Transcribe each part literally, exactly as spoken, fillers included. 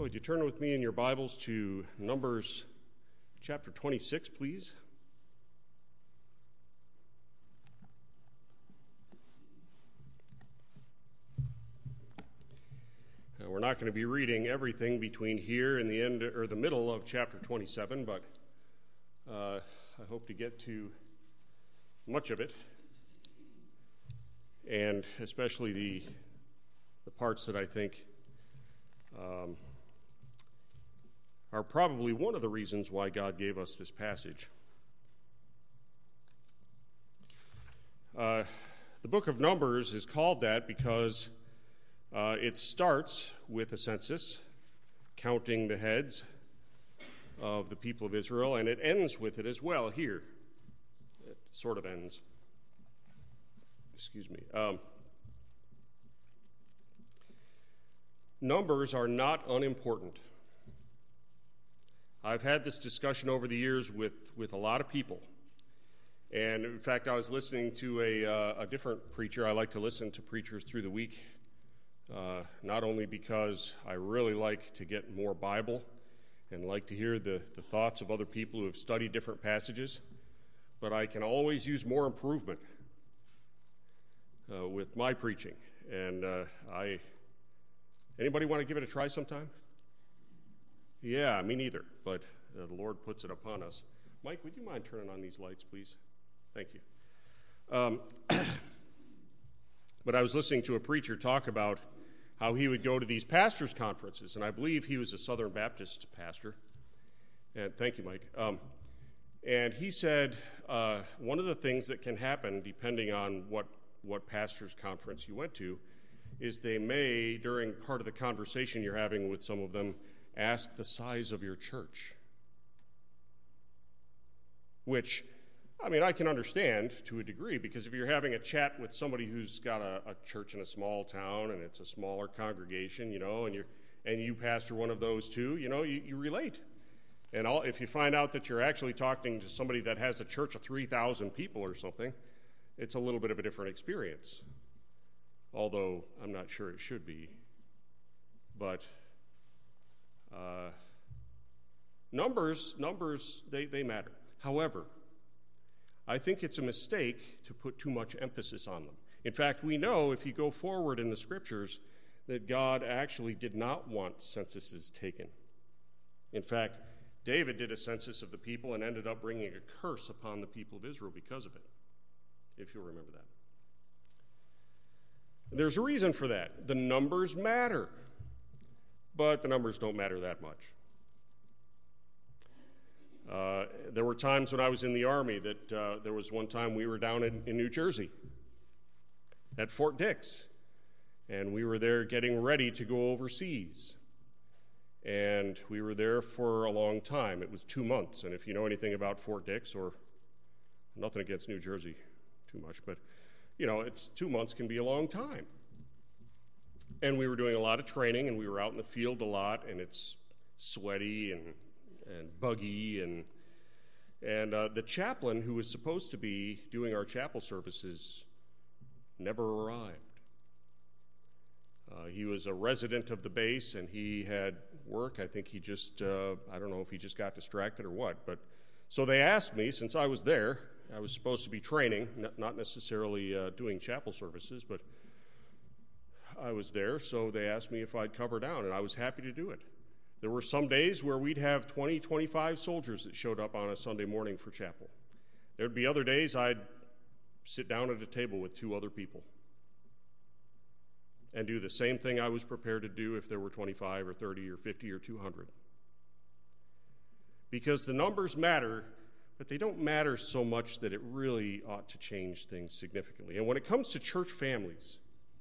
would you turn with me in your Bibles to Numbers chapter twenty-six, please? Uh, we're not going to be reading everything between here and the end or the middle of chapter twenty-seven, but uh, I hope to get to much of it, and especially the the parts that I think um, are probably one of the reasons why God gave us this passage. Uh, the book of Numbers is called that because uh, it starts with a census, counting the heads of the people of Israel, and it ends with it as well here. It sort of ends. Excuse me. Um, numbers are not unimportant. I've had this discussion over the years with, with a lot of people. And in fact, I was listening to a, uh, a different preacher. I like to listen to preachers through the week, uh, not only because I really like to get more Bible and like to hear the, the thoughts of other people who have studied different passages, but I can always use more improvement uh, with my preaching. And uh, I, anybody want to give it a try sometime? Yeah, me neither, but uh, the Lord puts it upon us. Mike, would you mind turning on these lights, please? Thank you. Um, but I was listening to a preacher talk about how he would go to these pastors' conferences, and I believe he was a Southern Baptist pastor. And thank you, Mike. Um, and he said uh, one of the things that can happen, depending on what, what pastors' conference you went to, is they may, during part of the conversation you're having with some of them, ask the size of your church. Which, I mean, I can understand to a degree, because if you're having a chat with somebody who's got a, a church in a small town and it's a smaller congregation, you know, and you're and you pastor one of those too, you know, you, you relate. And all, if you find out that you're actually talking to somebody that has a church of three thousand people or something, it's a little bit of a different experience. Although I'm not sure it should be. But uh, numbers, numbers, they, they matter. However, I think it's a mistake to put too much emphasis on them. In fact, we know, if you go forward in the scriptures, that God actually did not want censuses taken. In fact, David did a census of the people and ended up bringing a curse upon the people of Israel because of it, if you'll remember that. There's a reason for that. The numbers matter, but the numbers don't matter that much. Uh, there were times when I was in the Army that uh, there was one time we were down in, in New Jersey at Fort Dix, and we were there getting ready to go overseas. And we were there for a long time. It was two months, and if you know anything about Fort Dix, or nothing against New Jersey too much, but you know, it's two months can be a long time. And we were doing a lot of training, and we were out in the field a lot, and it's sweaty and and buggy, and and uh, the chaplain who was supposed to be doing our chapel services never arrived. Uh, he was a resident of the base, and he had work. I think he just, uh, I don't know if he just got distracted or what, but so they asked me, since I was there, I was supposed to be training, not necessarily uh, doing chapel services, but I was there, so they asked me if I'd cover down, and I was happy to do it. There were some days where we'd have twenty, twenty-five soldiers that showed up on a Sunday morning for chapel. There'd be other days I'd sit down at a table with two other people and do the same thing I was prepared to do if there were twenty-five or thirty or fifty or two hundred. Because the numbers matter, but they don't matter so much that it really ought to change things significantly. And when it comes to church families,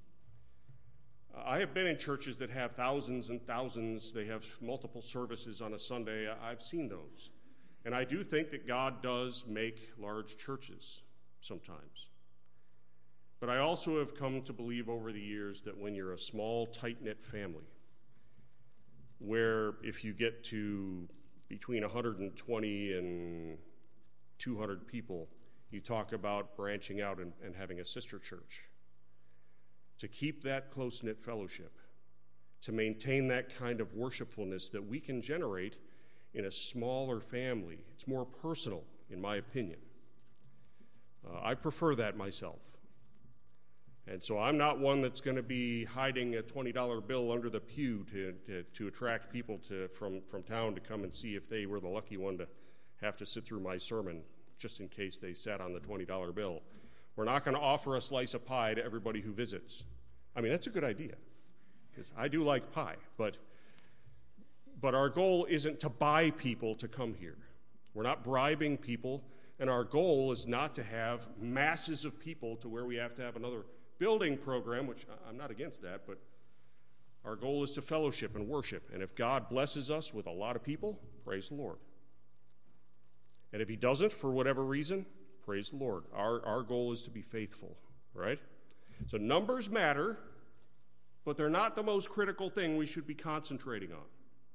I have been in churches that have thousands and thousands. They have multiple services on a Sunday. I've seen those. And I do think that God does make large churches sometimes. But I also have come to believe over the years that when you're a small, tight-knit family, where if you get to between one hundred twenty and two hundred people, you talk about branching out and, and having a sister church. To keep that close-knit fellowship, to maintain that kind of worshipfulness that we can generate in a smaller family. It's more personal, in my opinion. Uh, I prefer that myself. And so I'm not one that's going to be hiding a twenty dollar bill under the pew to, to, to attract people to, from, from town to come and see if they were the lucky one to have to sit through my sermon, just in case they sat on the twenty dollar bill. We're not going to offer a slice of pie to everybody who visits. I mean, that's a good idea, because I do like pie, but, but our goal isn't to buy people to come here. We're not bribing people, and our goal is not to have masses of people to where we have to have another building program, which I'm not against that, but our goal is to fellowship and worship. And if God blesses us with a lot of people, praise the Lord. And if he doesn't, for whatever reason, praise the Lord. Our, our goal is to be faithful, right? So numbers matter, but they're not the most critical thing we should be concentrating on.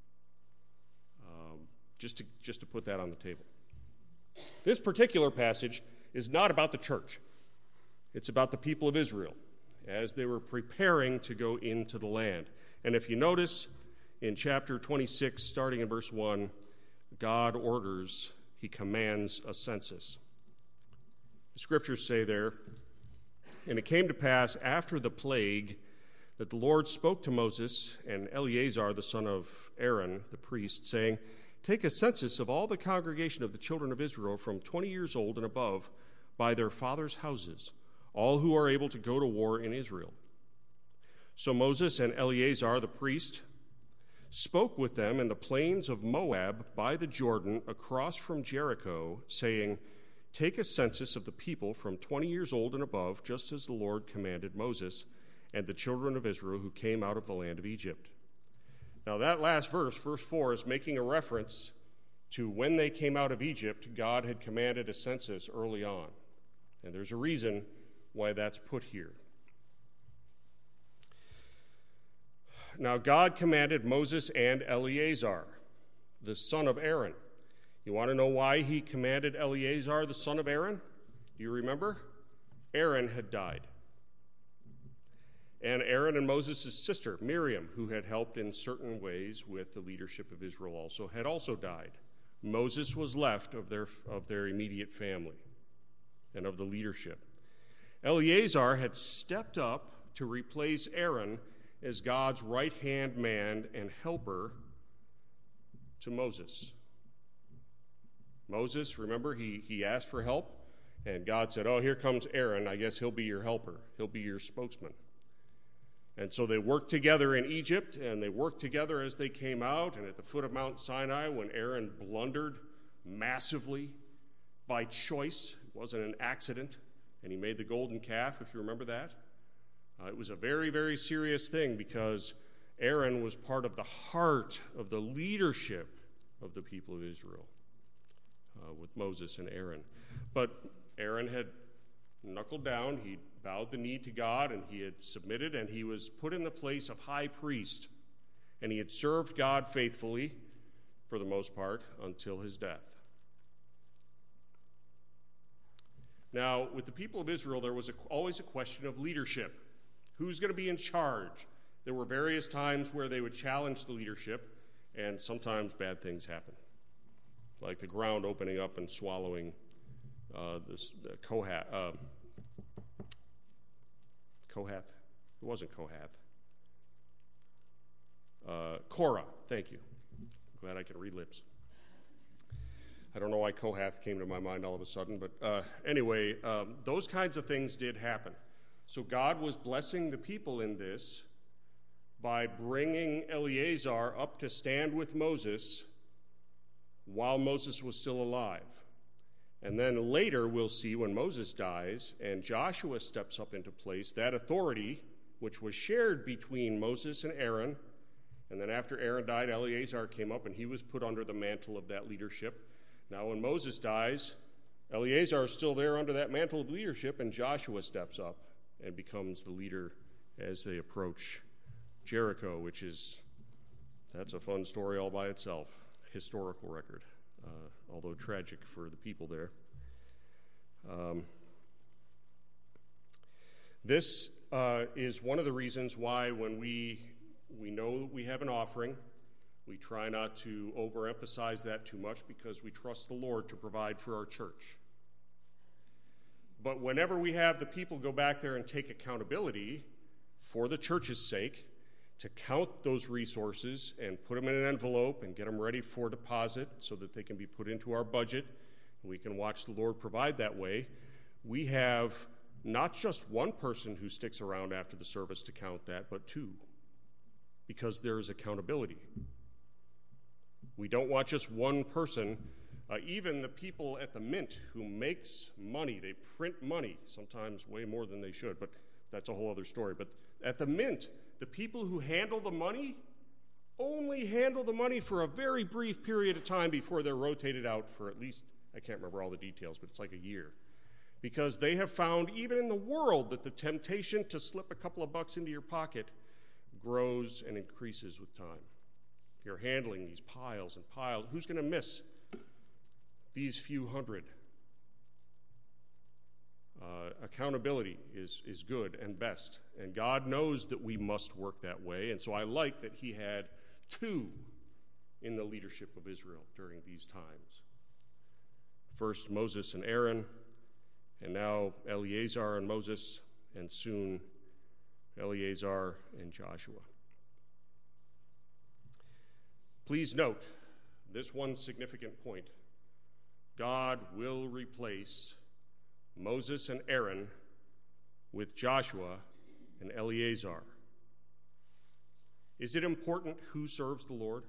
Um, just to, just to put that on the table. This particular passage is not about the church. It's about the people of Israel as they were preparing to go into the land. And if you notice, in chapter twenty-six, starting in verse one, God orders, he commands a census. The scriptures say there, and it came to pass after the plague that the Lord spoke to Moses and Eleazar, the son of Aaron, the priest, saying, take a census of all the congregation of the children of Israel from twenty years old and above by their fathers' houses, all who are able to go to war in Israel. So Moses and Eleazar the priest spoke with them in the plains of Moab by the Jordan across from Jericho, saying, take a census of the people from twenty years old and above, just as the Lord commanded Moses and the children of Israel who came out of the land of Egypt. Now that last verse, verse four, is making a reference to when they came out of Egypt. God had commanded a census early on. And there's a reason why that's put here. Now God commanded Moses and Eleazar, the son of Aaron. You want to know why he commanded Eleazar, the son of Aaron? Do you remember? Aaron had died. And Aaron and Moses' sister, Miriam, who had helped in certain ways with the leadership of Israel also, had also died. Moses was left of their, of their immediate family and of the leadership. Eleazar had stepped up to replace Aaron as God's right-hand man and helper to Moses. Moses, remember, he, he asked for help, and God said, oh, here comes Aaron. I guess he'll be your helper. He'll be your spokesman. And so they worked together in Egypt, and they worked together as they came out, and at the foot of Mount Sinai, when Aaron blundered massively by choice, it wasn't an accident, and he made the golden calf, if you remember that. Uh, it was a very, very serious thing because Aaron was part of the heart of the leadership of the people of Israel uh, with Moses and Aaron. But Aaron had knuckled down, he bowed the knee to God, and he had submitted, and he was put in the place of high priest, and he had served God faithfully, for the most part, until his death. Now, with the people of Israel, there was a, always a question of leadership. Who's going to be in charge? There were various times where they would challenge the leadership, and sometimes bad things happen, like the ground opening up and swallowing uh, this the Kohath. Uh, Kohath. It wasn't Kohath. Uh, Korah. Thank you. Glad I can read lips. I don't know why Kohath came to my mind all of a sudden, but uh, anyway, um, those kinds of things did happen. So God was blessing the people in this by bringing Eleazar up to stand with Moses while Moses was still alive. And then later we'll see when Moses dies and Joshua steps up into place, that authority, which was shared between Moses and Aaron, and then after Aaron died, Eleazar came up and he was put under the mantle of that leadership. Now when Moses dies, Eleazar is still there under that mantle of leadership, and Joshua steps up and becomes the leader as they approach Jericho, which is, that's a fun story all by itself, historical record, uh, although tragic for the people there. Um, this uh, is one of the reasons why when we we know that we have an offering. We try not to overemphasize that too much because we trust the Lord to provide for our church. But whenever we have the people go back there and take accountability for the church's sake, to count those resources and put them in an envelope and get them ready for deposit so that they can be put into our budget, and we can watch the Lord provide that way, we have not just one person who sticks around after the service to count that, but two, because there is accountability. We don't want just one person. Uh, even the people at the Mint who makes money, they print money, sometimes way more than they should, but that's a whole other story. But at the Mint, the people who handle the money only handle the money for a very brief period of time before they're rotated out for at least, I can't remember all the details, but it's like a year. Because they have found, even in the world, that the temptation to slip a couple of bucks into your pocket grows and increases with time. If you're handling these piles and piles, who's going to miss these few hundred? Uh, accountability is, is good and best, and God knows that we must work that way, and so I like that he had two in the leadership of Israel during these times. First Moses and Aaron, and now Eleazar and Moses, and soon Eleazar and Joshua. Please note this one significant point. God will replace Moses and Aaron with Joshua and Eleazar. Is it important who serves the Lord?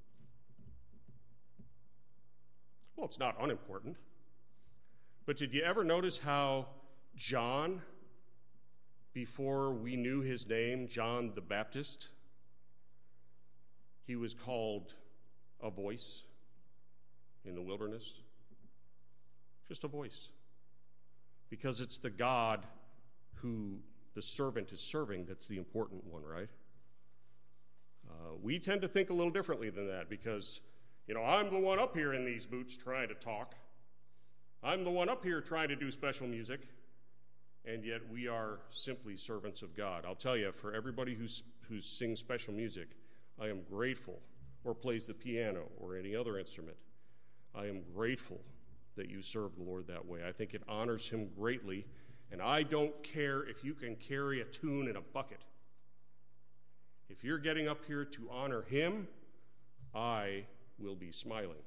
Well, it's not unimportant. But did you ever notice how John, before we knew his name, John the Baptist, he was called a voice in the wilderness? Just a voice. Because it's the God who the servant is serving that's the important one, right? Uh, we tend to think a little differently than that because, you know, I'm the one up here in these boots trying to talk. I'm the one up here trying to do special music, and yet we are simply servants of God. I'll tell you, for everybody who's, who sings special music, I am grateful, or plays the piano or any other instrument. I am grateful that you serve the Lord that way. I think it honors him greatly, and I don't care if you can carry a tune in a bucket. If you're getting up here to honor him, I will be smiling.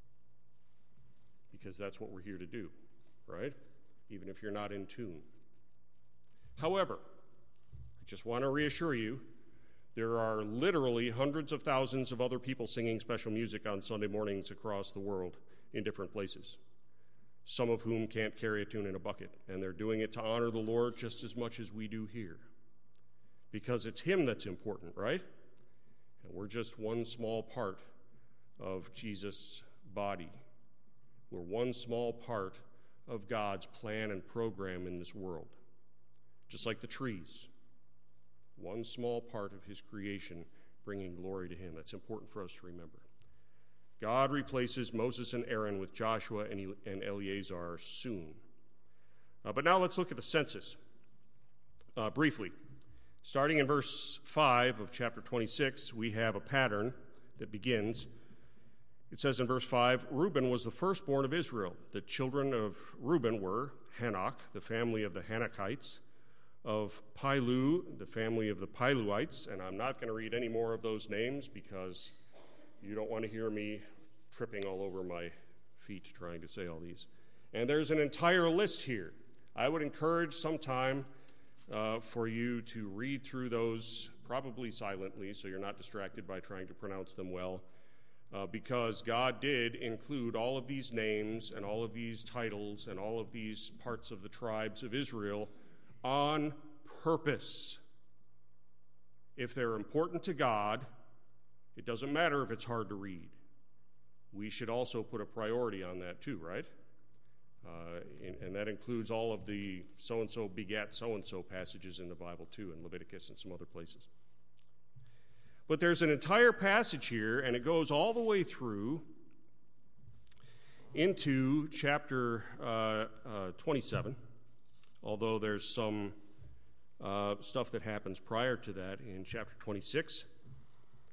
Because that's what we're here to do, right? Even if you're not in tune. However, I just want to reassure you, there are literally hundreds of thousands of other people singing special music on Sunday mornings across the world in different places, some of whom can't carry a tune in a bucket, and they're doing it to honor the Lord just as much as we do here. Because it's him that's important, right? And we're just one small part of Jesus' body. We're one small part of God's plan and program in this world. Just like the trees. One small part of his creation bringing glory to him. That's important for us to remember. God replaces Moses and Aaron with Joshua and Eleazar soon. Uh, but now let's look at the census uh, briefly. Starting in verse five of chapter twenty-six, we have a pattern that begins. It says in verse five, Reuben was the firstborn of Israel. The children of Reuben were Hanok, the family of the Hanokites, of Pilu, the family of the Piluites, and I'm not going to read any more of those names because you don't want to hear me tripping all over my feet trying to say all these. And there's an entire list here. I would encourage sometime uh, for you to read through those, probably silently, so you're not distracted by trying to pronounce them well. Uh, because God did include all of these names and all of these titles and all of these parts of the tribes of Israel on purpose. If they're important to God, it doesn't matter if it's hard to read. We should also put a priority on that too, right? Uh, and, and that includes all of the so-and-so begat so-and-so passages in the Bible too, in Leviticus and some other places. But there's an entire passage here, and it goes all the way through into chapter uh, uh, twenty-seven, although there's some uh, stuff that happens prior to that in chapter twenty-six.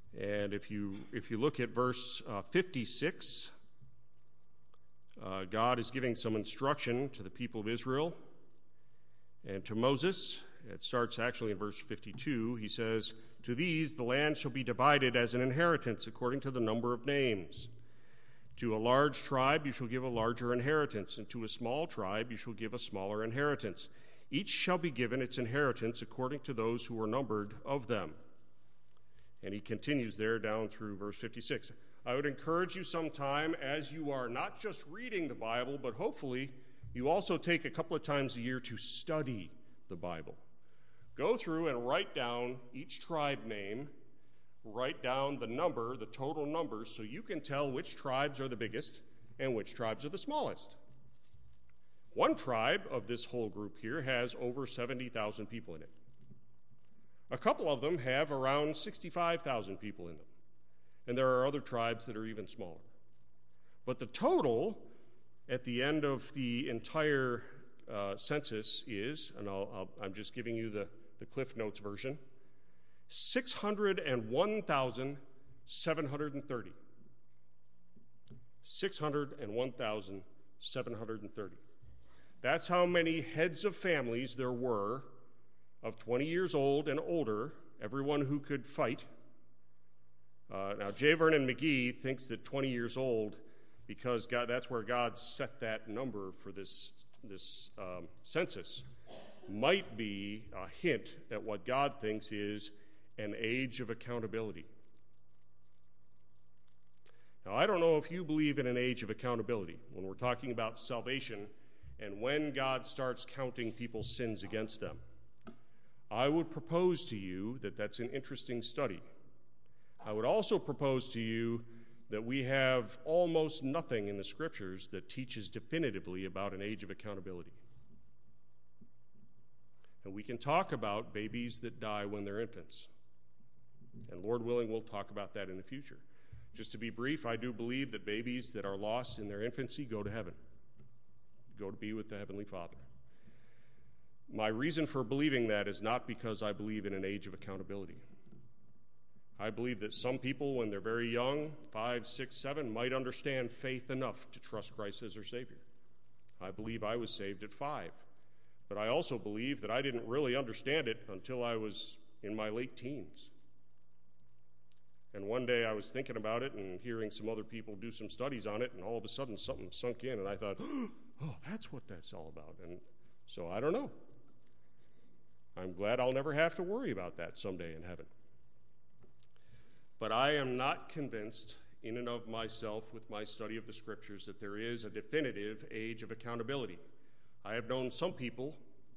And if you if you look at verse uh, fifty-six, uh, God is giving some instruction to the people of Israel and to Moses. It starts actually in verse fifty-two. He says, "To these the land shall be divided as an inheritance according to the number of names. To a large tribe you shall give a larger inheritance, and to a small tribe you shall give a smaller inheritance. Each shall be given its inheritance according to those who are numbered of them." And he continues there down through verse fifty-six. I would encourage you sometime, as you are not just reading the Bible, but hopefully you also take a couple of times a year to study the Bible. Go through and write down each tribe name, write down the number, the total numbers, so you can tell which tribes are the biggest and which tribes are the smallest. One tribe of this whole group here has over seventy thousand people in it. A couple of them have around sixty-five thousand people in them. And there are other tribes that are even smaller. But the total at the end of the entire uh, census is, and I'll, I'll, I'm just giving you the, the Cliff Notes version, six hundred one thousand seven hundred thirty. six hundred one thousand seven hundred thirty. That's how many heads of families there were of twenty years old and older, everyone who could fight. Uh, now, J. Vernon McGee thinks that twenty years old, because God, that's where God set that number for this, this um, census, might be a hint at what God thinks is an age of accountability. Now, I don't know if you believe in an age of accountability when we're talking about salvation and when God starts counting people's sins against them. I would propose to you that that's an interesting study. I would also propose to you that we have almost nothing in the Scriptures that teaches definitively about an age of accountability. And we can talk about babies that die when they're infants. And Lord willing, we'll talk about that in the future. Just to be brief, I do believe that babies that are lost in their infancy go to heaven, go to be with the Heavenly Father. My reason for believing that is not because I believe in an age of accountability. I believe that some people, when they're very young, five, six, seven, might understand faith enough to trust Christ as their Savior. I believe I was saved at five. But I also believe that I didn't really understand it until I was in my late teens. And one day I was thinking about it and hearing some other people do some studies on it, and all of a sudden something sunk in, and I thought, oh, that's what that's all about. And so I don't know. I'm glad I'll never have to worry about that someday in heaven. But I am not convinced in and of myself with my study of the Scriptures that there is a definitive age of accountability. I have known some people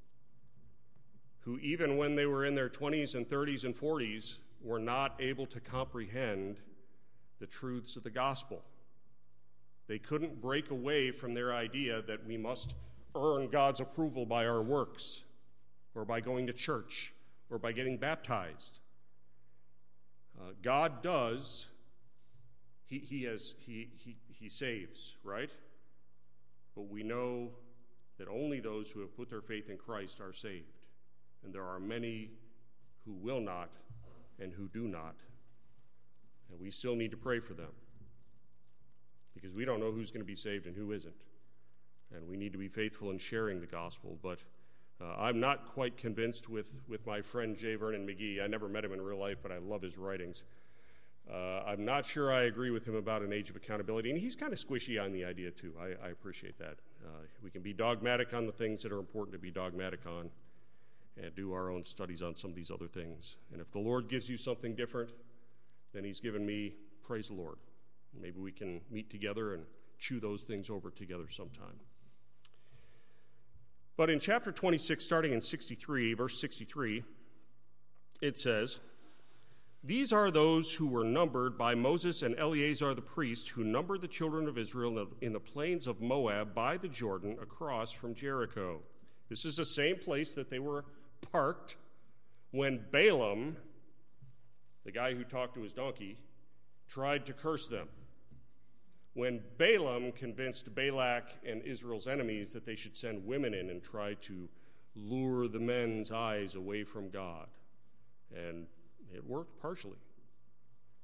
who, even when they were in their twenties and thirties and forties, were not able to comprehend the truths of the gospel. They couldn't break away from their idea that we must earn God's approval by our works, or by going to church, or by getting baptized. Uh, God does, he, he, has, he, he, he saves, right? But we know that only those who have put their faith in Christ are saved. And there are many who will not and who do not. And we still need to pray for them, because we don't know who's going to be saved and who isn't. And we need to be faithful in sharing the gospel. But uh, I'm not quite convinced with, with my friend J. Vernon McGee. I never met him in real life, but I love his writings. Uh, I'm not sure I agree with him about an age of accountability, and he's kind of squishy on the idea too. I, I appreciate that. Uh, we can be dogmatic on the things that are important to be dogmatic on, and do our own studies on some of these other things. And if the Lord gives you something different than he's given me, praise the Lord. Maybe we can meet together and chew those things over together sometime. But in chapter twenty-six, starting in sixty-three, verse sixty-three, it says, "These are those who were numbered by Moses and Eleazar the priest, who numbered the children of Israel in the plains of Moab by the Jordan across from Jericho." This is the same place that they were parked when Balaam, the guy who talked to his donkey, tried to curse them. When Balaam convinced Balak and Israel's enemies that they should send women in and try to lure the men's eyes away from God. And it worked partially.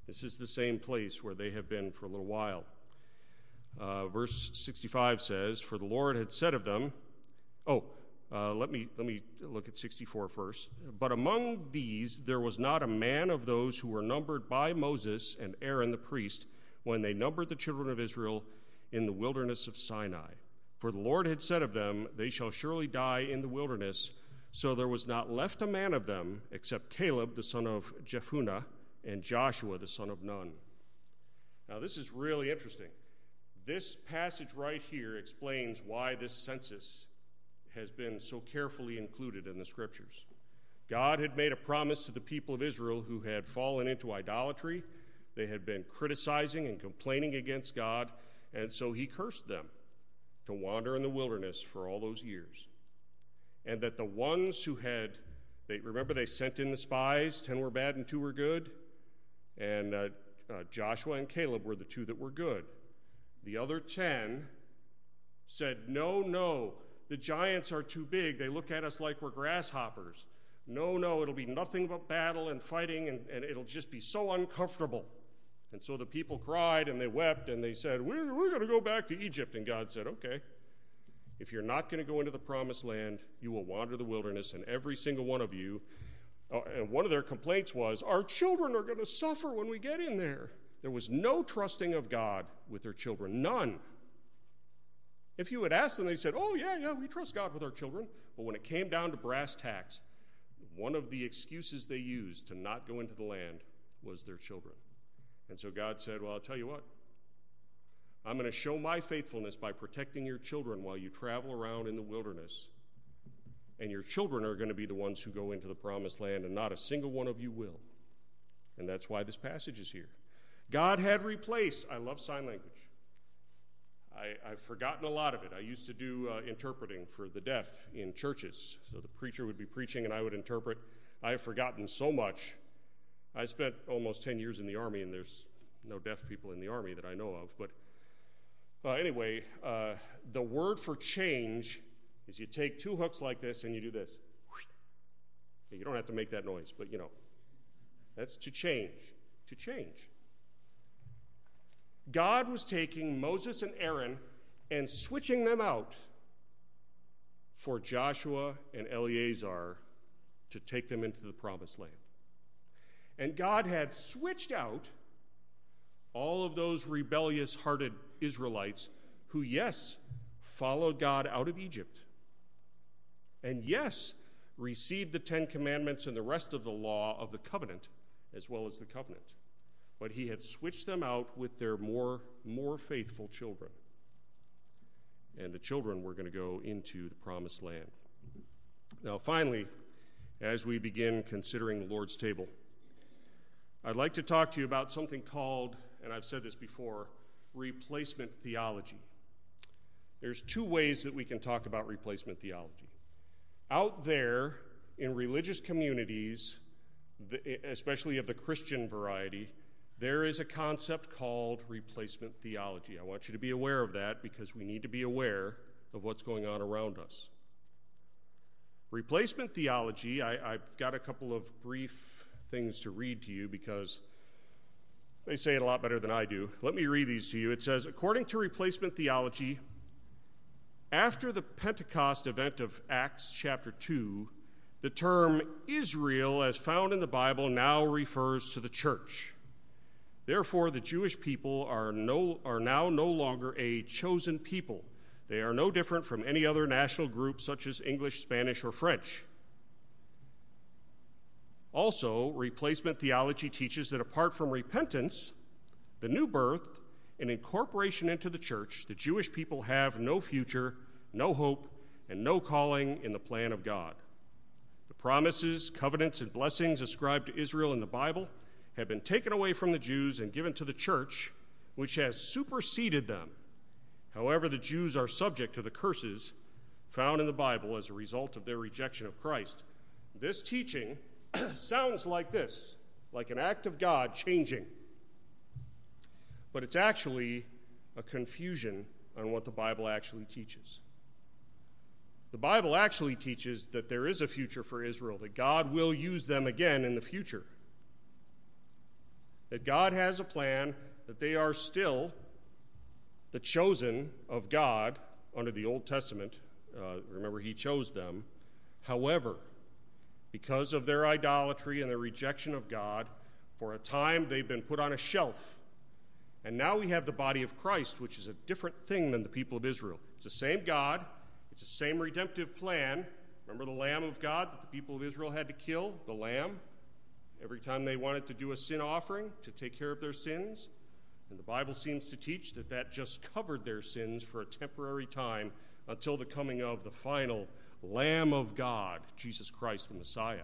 This is the same place where they have been for a little while. Uh, verse sixty-five says, "For the Lord had said of them," oh, uh, let me let me look at sixty-four first. "But among these there was not a man of those who were numbered by Moses and Aaron the priest when they numbered the children of Israel in the wilderness of Sinai. For the Lord had said of them, they shall surely die in the wilderness. So there was not left a man of them except Caleb the son of Jephunneh and Joshua the son of Nun." Now this is really interesting. This passage right here explains why this census has been so carefully included in the scriptures. God had made a promise to the people of Israel who had fallen into idolatry. They had been criticizing and complaining against God, and so he cursed them to wander in the wilderness for all those years. And that the ones who had, they remember they sent in the spies, ten were bad and two were good, and uh, uh, Joshua and Caleb were the two that were good. The other ten said, no, no, the giants are too big. They look at us like we're grasshoppers. No, no, it'll be nothing but battle and fighting, and, and it'll just be so uncomfortable. And so the people cried, and they wept, and they said, we're, we're going to go back to Egypt. And God said, okay, if you're not going to go into the promised land, you will wander the wilderness, and every single one of you. Uh, and one of their complaints was, our children are going to suffer when we get in there. There was no trusting of God with their children, none. If you had asked them, they said, oh, yeah, yeah, we trust God with our children. But when it came down to brass tacks, one of the excuses they used to not go into the land was their children. And so God said, well, I'll tell you what. I'm going to show my faithfulness by protecting your children while you travel around in the wilderness. And your children are going to be the ones who go into the promised land, and not a single one of you will. And that's why this passage is here. God had replaced, I love sign language. I, I've forgotten a lot of it. I used to do uh, interpreting for the deaf in churches. So the preacher would be preaching and I would interpret. I have forgotten so much. I spent almost ten years in the Army, and there's no deaf people in the Army that I know of. But uh, anyway, uh, the word for change is you take two hooks like this and you do this. You don't have to make that noise, but you know. That's to change. To change. God was taking Moses and Aaron and switching them out for Joshua and Eleazar to take them into the promised land. And God had switched out all of those rebellious-hearted Israelites who, yes, followed God out of Egypt, and yes, received the Ten Commandments and the rest of the law of the covenant, as well as the covenant. But he had switched them out with their more, more faithful children. And the children were going to go into the promised land. Now, finally, as we begin considering the Lord's table, I'd like to talk to you about something called, and I've said this before, replacement theology. There's two ways that we can talk about replacement theology. Out there in religious communities, especially of the Christian variety, there is a concept called replacement theology. I want you to be aware of that because we need to be aware of what's going on around us. Replacement theology, I, I've got a couple of brief things to read to you because they say it a lot better than I do. Let me read these to you. It says, according to replacement theology, after the Pentecost event of Acts chapter two, the term Israel, as found in the Bible, now refers to the church. Therefore, the Jewish people are, no, are now no longer a chosen people. They are no different from any other national group such as English, Spanish, or French. Also, replacement theology teaches that apart from repentance, the new birth, and incorporation into the church, the Jewish people have no future, no hope, and no calling in the plan of God. The promises, covenants, and blessings ascribed to Israel in the Bible have been taken away from the Jews and given to the church, which has superseded them. However, the Jews are subject to the curses found in the Bible as a result of their rejection of Christ. This teaching sounds like this, like an act of God changing. But it's actually a confusion on what the Bible actually teaches. The Bible actually teaches that there is a future for Israel, that God will use them again in the future. that God has a plan, that they are still the chosen of God under the Old Testament. Uh, remember, he chose them. However, because of their idolatry and their rejection of God, for a time they've been put on a shelf. And now we have the body of Christ, which is a different thing than the people of Israel. It's the same God. It's the same redemptive plan. Remember the Lamb of God that the people of Israel had to kill? The Lamb? Every time they wanted to do a sin offering to take care of their sins. And the Bible seems to teach that that just covered their sins for a temporary time until the coming of the final Lamb of God, Jesus Christ the Messiah.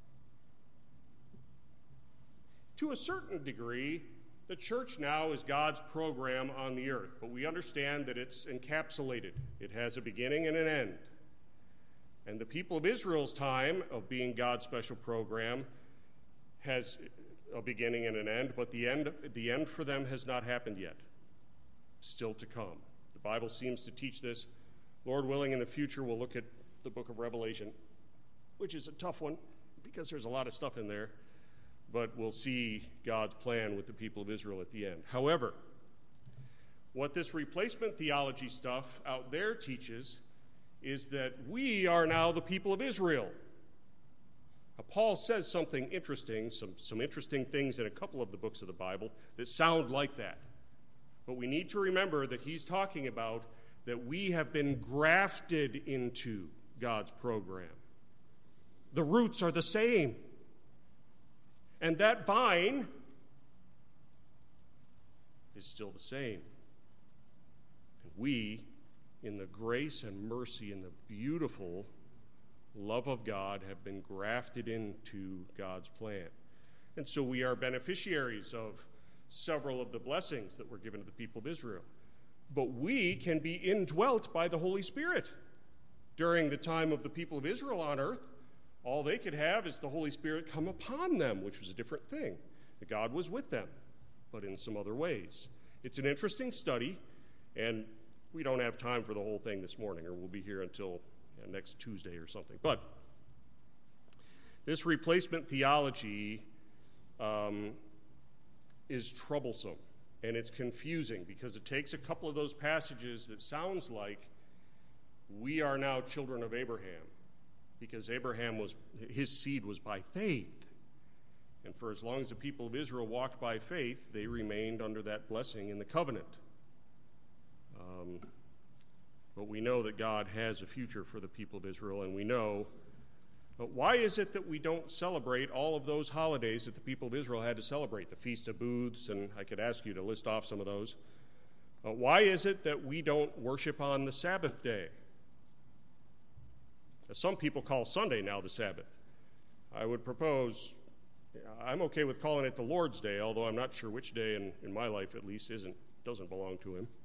To a certain degree, the church now is God's program on the earth, but we understand that it's encapsulated. It has a beginning and an end. And the people of Israel's time of being God's special program has a beginning and an end, but the end, the end for them has not happened yet. Still to come. The Bible seems to teach this. Lord willing, in the future, we'll look at the book of Revelation, which is a tough one because there's a lot of stuff in there, but we'll see God's plan with the people of Israel at the end. However, what this replacement theology stuff out there teaches is that we are now the people of Israel. Now, Paul says something interesting, some, some interesting things in a couple of the books of the Bible that sound like that. But we need to remember that he's talking about that we have been grafted into God's program. The roots are the same. And that vine is still the same. And we, in the grace and mercy and the beautiful love of God, have been grafted into God's plan. And so we are beneficiaries of several of the blessings that were given to the people of Israel. But we can be indwelt by the Holy Spirit. During the time of the people of Israel on earth, all they could have is the Holy Spirit come upon them, which was a different thing. That God was with them, but in some other ways. It's an interesting study, and we don't have time for the whole thing this morning, or we'll be here until yeah, next Tuesday or something. But this replacement theology um, is troublesome, and it's confusing because it takes a couple of those passages that sounds like we are now children of Abraham, because Abraham was, his seed was by faith. And for as long as the people of Israel walked by faith, they remained under that blessing in the covenant. Um, but we know that God has a future for the people of Israel, and we know, but why is it that we don't celebrate all of those holidays that the people of Israel had to celebrate? The Feast of Booths, and I could ask you to list off some of those. Uh, why is it that we don't worship on the Sabbath day? Some people call Sunday now the Sabbath. I would propose, I'm okay with calling it the Lord's Day, although I'm not sure which day in, in my life at least isn't doesn't belong to him.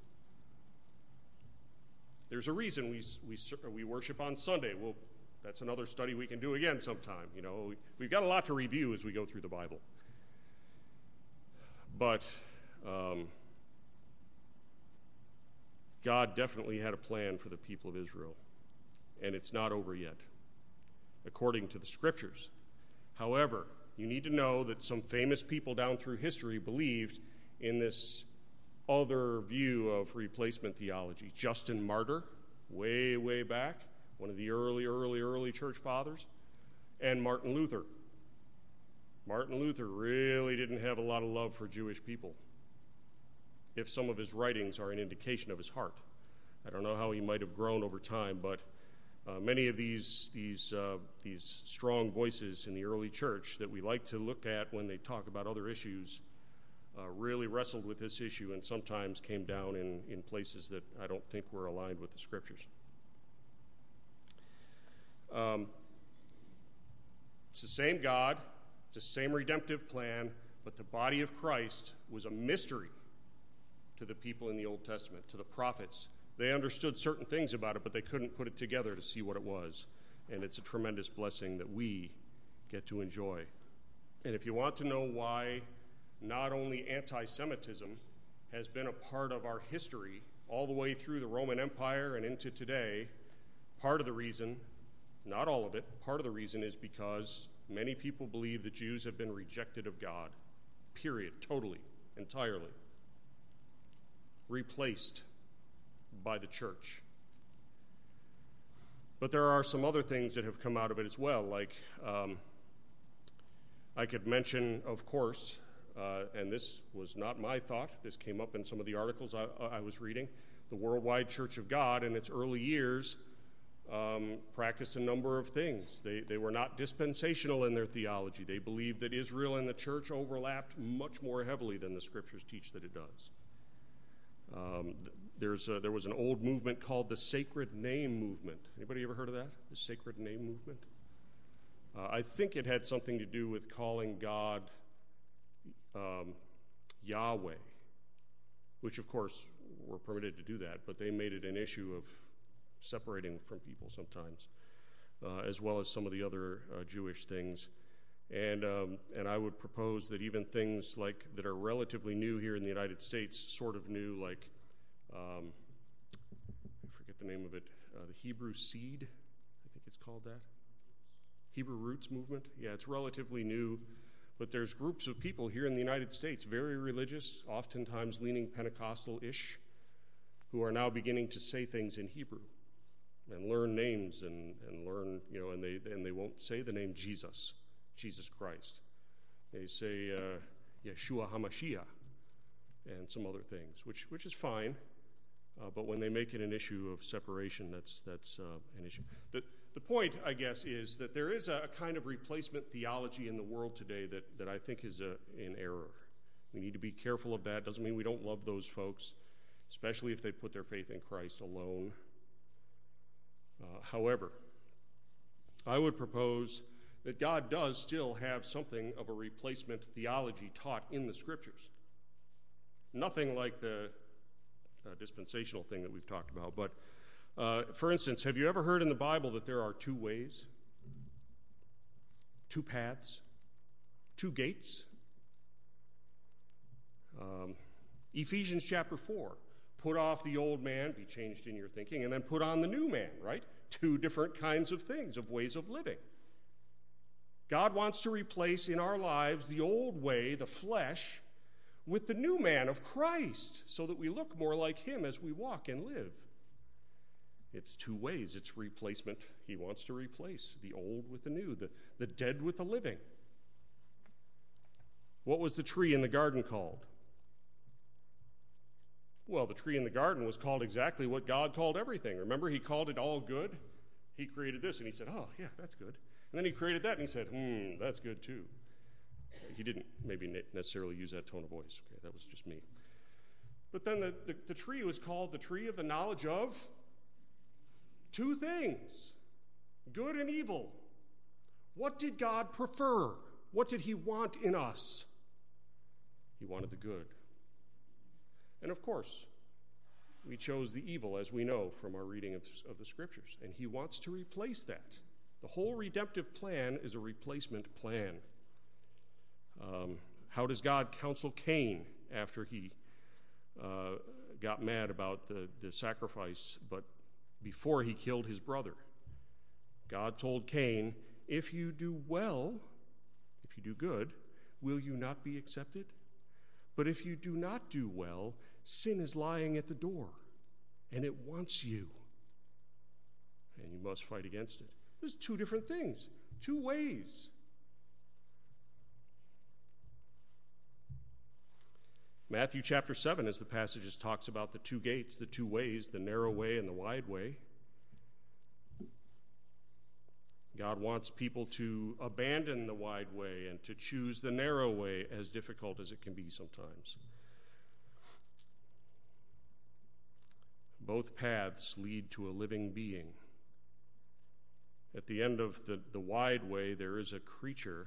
There's a reason we we we worship on Sunday. Well, that's another study we can do again sometime. You know, we, we've got a lot to review as we go through the Bible. But um, God definitely had a plan for the people of Israel. And it's not over yet, according to the Scriptures. However, you need to know that some famous people down through history believed in this other view of replacement theology. Justin Martyr, way, way back, one of the early, early, early church fathers, and Martin Luther. Martin Luther really didn't have a lot of love for Jewish people, if some of his writings are an indication of his heart. I don't know how he might have grown over time, but Uh, many of these these uh, these strong voices in the early church that we like to look at when they talk about other issues uh, really wrestled with this issue and sometimes came down in, in places that I don't think were aligned with the Scriptures. Um, it's the same God, it's the same redemptive plan, but the body of Christ was a mystery to the people in the Old Testament, to the prophets. They understood certain things about it, but they couldn't put it together to see what it was. And it's a tremendous blessing that we get to enjoy. And if you want to know why not only anti-Semitism has been a part of our history all the way through the Roman Empire and into today, part of the reason, not all of it, part of the reason is because many people believe the Jews have been rejected of God. period, totally, entirely. Replaced by the church. But there are some other things that have come out of it as well, like um, I could mention, of course, uh, and this was not my thought, this came up in some of the articles I, I was reading, the Worldwide Church of God in its early years um, practiced a number of things. They, they were not dispensational in their theology. They believed that Israel and the church overlapped much more heavily than the scriptures teach that it does. Um, there's a, there was an old movement called the Sacred Name Movement. Anybody ever heard of that? The Sacred Name Movement? Uh, I think it had something to do with calling God um, Yahweh, which of course we're permitted to do that, but they made it an issue of separating from people sometimes, uh, as well as some of the other uh, Jewish things. And um, and I would propose that even things like that are relatively new here in the United States, sort of new, like um, I forget the name of it, uh, the Hebrew Seed, I think it's called that. Hebrew Roots movement. Yeah, it's relatively new, but there's groups of people here in the United States, very religious, oftentimes leaning Pentecostal-ish, who are now beginning to say things in Hebrew and learn names and, and learn, you know, and they and they won't say the name Jesus. Jesus Christ. They say uh, Yeshua HaMashiach and some other things, which which is fine, uh, but when they make it an issue of separation, that's that's uh, an issue. The, the point, I guess, is that there is a, a kind of replacement theology in the world today that, that I think is a, in error. We need to be careful of that. Doesn't mean we don't love those folks, especially if they put their faith in Christ alone. Uh, however, I would propose that God does still have something of a replacement theology taught in the Scriptures. Nothing like the uh, dispensational thing that we've talked about. But, uh, for instance, have you ever heard in the Bible that there are two ways, two paths, two gates? Um, Ephesians chapter four, put off the old man, be changed in your thinking, and then put on the new man, right? Two different kinds of things, of ways of living. God wants to replace in our lives the old way, the flesh, with the new man of Christ, so that we look more like him as we walk and live. It's two ways. It's replacement. He wants to replace the old with the new, the, the dead with the living. What was the tree in the garden called? Well, the tree in the garden was called exactly what God called everything. Remember, he called it all good? He created this, and he said, oh, yeah, that's good. And then he created that, and he said, hmm, that's good too. He didn't maybe necessarily use that tone of voice. Okay, that was just me. But then the, the, the tree was called the tree of the knowledge of two things, good and evil. What did God prefer? What did he want in us? He wanted the good. And of course, we chose the evil, as we know from our reading of, of the Scriptures. And he wants to replace that. The whole redemptive plan is a replacement plan. Um, how does God counsel Cain after he uh, got mad about the, the sacrifice, but before he killed his brother? God told Cain, if you do well, if you do good, will you not be accepted? But if you do not do well, sin is lying at the door, and it wants you, and you must fight against it. There's two different things, two ways. Matthew chapter seven, as the passage talks about the two gates, the two ways, the narrow way and the wide way. God wants people to abandon the wide way and to choose the narrow way, as difficult as it can be sometimes. Both paths lead to a living being. At the end of the, the wide way, there is a creature,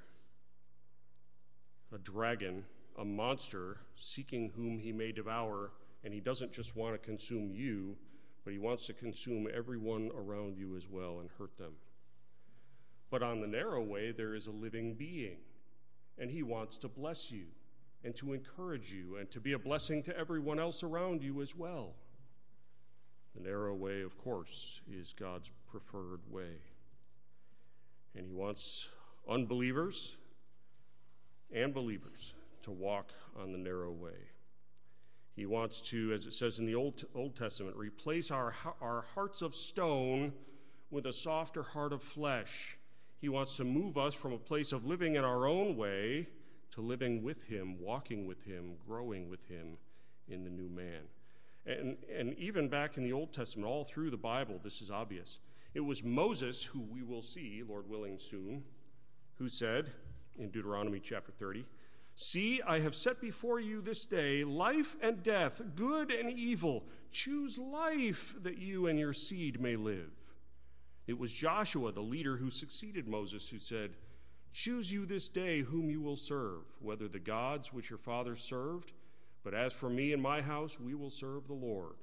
a dragon, a monster, seeking whom he may devour, and he doesn't just want to consume you, but he wants to consume everyone around you as well and hurt them. But on the narrow way, there is a living being, and he wants to bless you and to encourage you and to be a blessing to everyone else around you as well. The narrow way, of course, is God's preferred way. And he wants unbelievers and believers to walk on the narrow way. He wants to, as it says in the Old, Old Testament, replace our, our hearts of stone with a softer heart of flesh. He wants to move us from a place of living in our own way to living with him, walking with him, growing with him in the new man. And, and even back in the Old Testament, all through the Bible, this is obvious. It was Moses, who we will see, Lord willing, soon, who said in Deuteronomy chapter thirty, "See, I have set before you this day life and death, good and evil. Choose life that you and your seed may live." It was Joshua, the leader who succeeded Moses, who said, "Choose you this day whom you will serve, whether the gods which your fathers served, but as for me and my house, we will serve the Lord."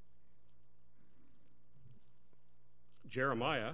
Jeremiah,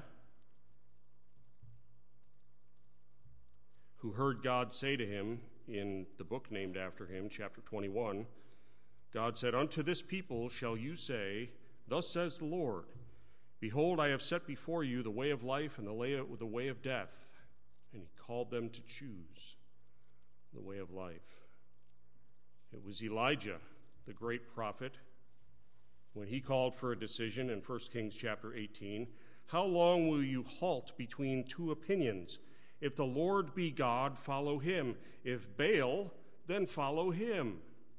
who heard God say to him in the book named after him, chapter twenty-one, God said, "Unto this people shall you say, Thus says the Lord, Behold, I have set before you the way of life and the way of, the way of death." And he called them to choose the way of life. It was Elijah, the great prophet, when he called for a decision in First Kings chapter eighteen. "How long will you halt between two opinions? If the Lord be God, follow him. If Baal, then follow him."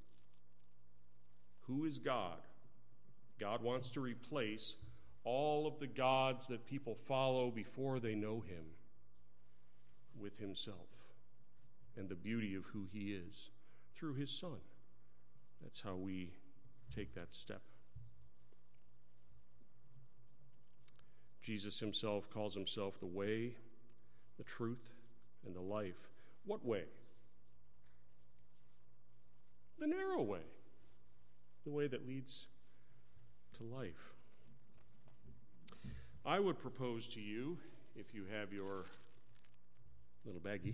Who is God? God wants to replace all of the gods that people follow before they know him with himself and the beauty of who he is through his Son. That's how we take that step. Jesus himself calls himself the way, the truth, and the life. What way? The narrow way. The way that leads to life. I would propose to you, if you have your little baggie,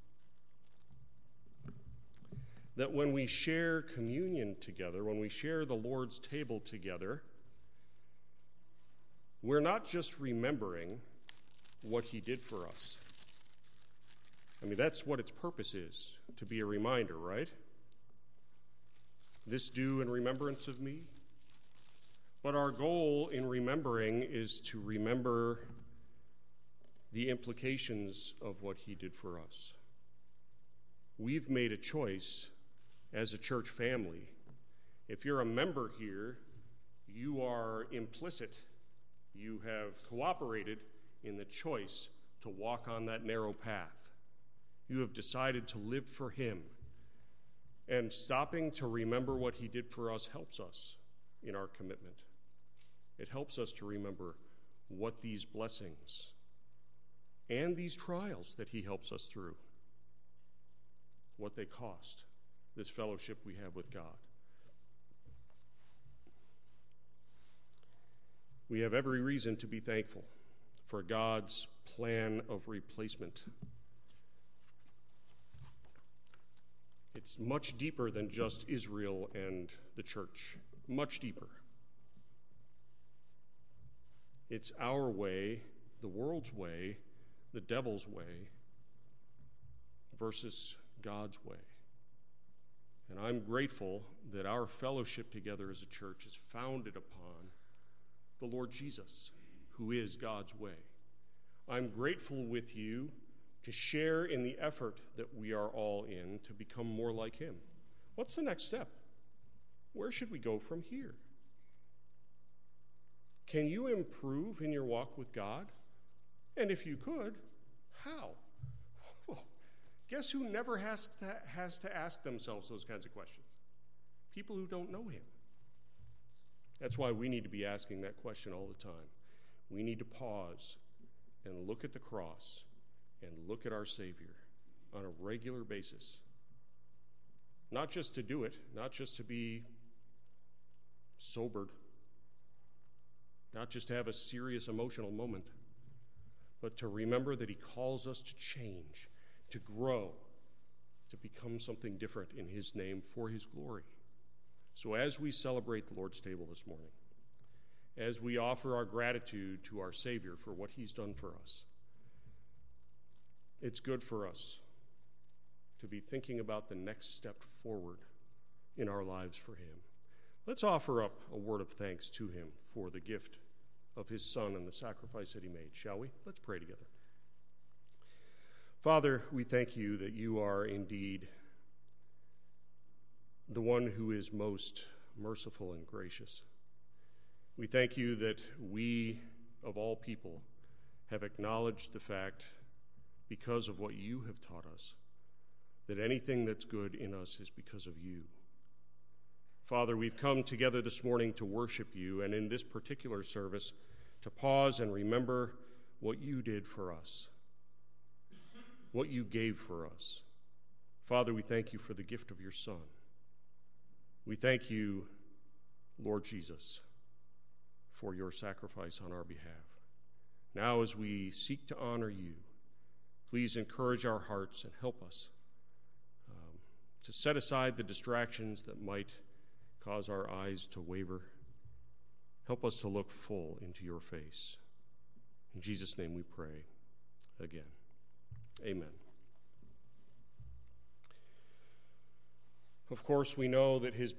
that when we share communion together, when we share the Lord's table together, we're not just remembering what he did for us. I mean, that's what its purpose is, to be a reminder, right? This do in remembrance of me. But our goal in remembering is to remember the implications of what he did for us. We've made a choice as a church family. If you're a member here, you are implicit. You have cooperated in the choice to walk on that narrow path. You have decided to live for him. And stopping to remember what he did for us helps us in our commitment. It helps us to remember what these blessings and these trials that he helps us through, what they cost, this fellowship we have with God. We have every reason to be thankful for God's plan of replacement. It's much deeper than just Israel and the church, much deeper. It's our way, the world's way, the devil's way, versus God's way. And I'm grateful that our fellowship together as a church is founded upon the Lord Jesus, who is God's way. I'm grateful with you to share in the effort that we are all in to become more like him. What's the next step? Where should we go from here? Can you improve in your walk with God? And if you could, how? Well, guess who never has to, has to ask themselves those kinds of questions? People who don't know him. That's why we need to be asking that question all the time. We need to pause and look at the cross and look at our Savior on a regular basis. Not just to do it, not just to be sobered, not just to have a serious emotional moment, but to remember that he calls us to change, to grow, to become something different in his name for his glory. So as we celebrate the Lord's table this morning, as we offer our gratitude to our Savior for what he's done for us, it's good for us to be thinking about the next step forward in our lives for him. Let's offer up a word of thanks to him for the gift of his Son and the sacrifice that he made, shall we? Let's pray together. Father, we thank you that you are indeed the one who is most merciful and gracious. We thank you that we, of all people, have acknowledged the fact, because of what you have taught us, that anything that's good in us is because of you. Father, we've come together this morning to worship you, and in this particular service, to pause and remember what you did for us, what you gave for us. Father, we thank you for the gift of your Son. We thank you, Lord Jesus, for your sacrifice on our behalf. Now, as we seek to honor you, please encourage our hearts and help us um, to set aside the distractions that might cause our eyes to waver. Help us to look full into your face. In Jesus' name we pray again. Amen. Of course, we know that his